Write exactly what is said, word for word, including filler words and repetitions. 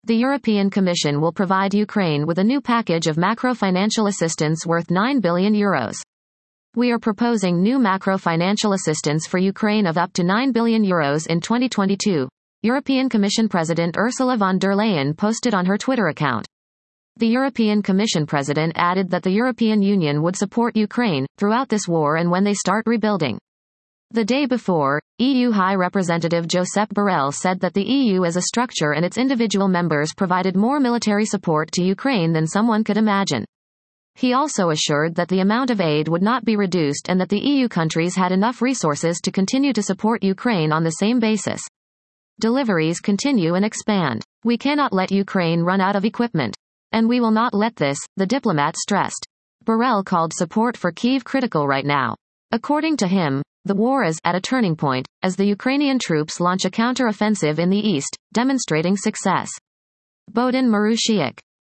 The European Commission will provide Ukraine with a new package of macro-financial assistance worth nine billion euros. We are proposing new macro-financial assistance for Ukraine of up to nine billion euros in twenty twenty-two, European Commission President Ursula von der Leyen posted on her Twitter account. The European Commission President added that the European Union would support Ukraine throughout this war and when they start rebuilding. The day before, E U High Representative Josep Borrell said that the E U as a structure and its individual members provided more military support to Ukraine than someone could imagine. He also assured that the amount of aid would not be reduced and that the E U countries had enough resources to continue to support Ukraine on the same basis. Deliveries continue and expand. We cannot let Ukraine run out of equipment. And we will not let this, the diplomat stressed. Borrell called support for Kyiv critical right now. According to him, the war is at a turning point, as the Ukrainian troops launch a counter-offensive in the east, demonstrating success. Bohdan Marushiuk.